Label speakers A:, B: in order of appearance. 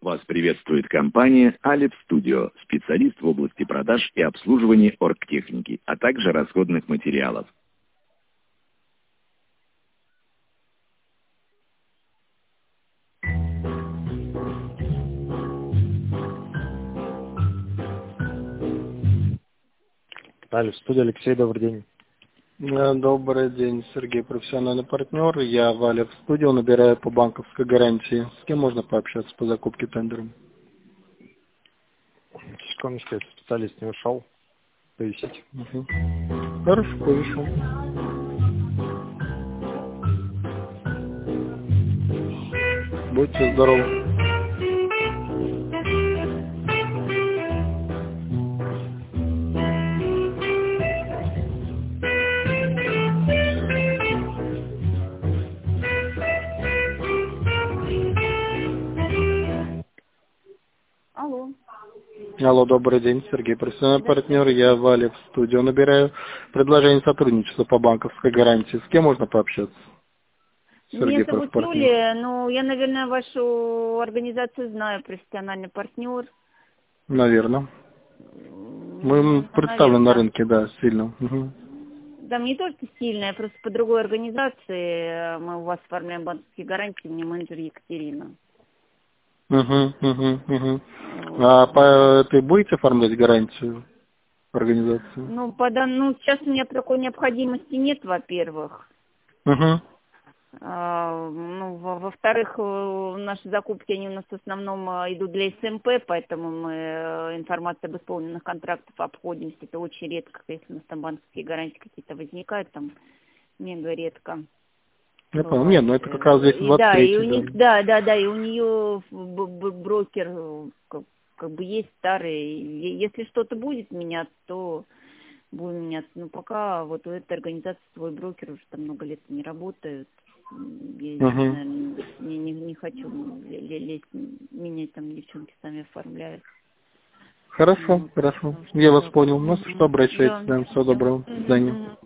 A: Вас приветствует компания Aleph Studio, специалист в области продаж и обслуживания оргтехники, а также расходных материалов.
B: Aleph Studio, Алексей, добрый день.
C: Добрый день, Сергей, профессиональный партнер. Я в Aleph Studio набираю по банковской гарантии. С кем можно пообщаться по закупке тендером?
B: Секундочку, этот специалист не ушел. Повисите.
C: Хорошо, повешу. Будьте здоровы. Алло, добрый день, Сергей, профессиональный партнер. Я в Aleph Studio набираю предложение сотрудничества по банковской гарантии. С кем можно пообщаться?
D: Меня зовут Юлия, но я, наверное, вашу организацию знаю, профессиональный партнер.
C: Наверное. Мы представлены на рынке, да, сильно.
D: Да, не только сильная, просто по другой организации. Мы у вас оформляем банковские гарантии, мне менеджер Екатерина.
C: А по этой будете оформлять гарантию организации?
D: Ну, сейчас у меня такой необходимости нет, во-первых. Во-вторых, наши закупки, они у нас в основном идут для СМП, поэтому мы информацию об исполненных контрактах обходимся. Это очень редко, если у нас там банковские гарантии какие-то возникают, там мега редко.
C: Я понял. Нет, ну это как раз здесь 23.
D: Да, и у нее брокер как бы есть старый. Если что-то будет меняться, то будем меняться. Но пока вот у этой организации свой брокер уже там много лет не работает. Я, наверное, не хочу лезть, менять, там девчонки сами оформляют.
C: Хорошо. Я вас понял. Ну, что обращайтесь. Да, всего доброго. До свидания.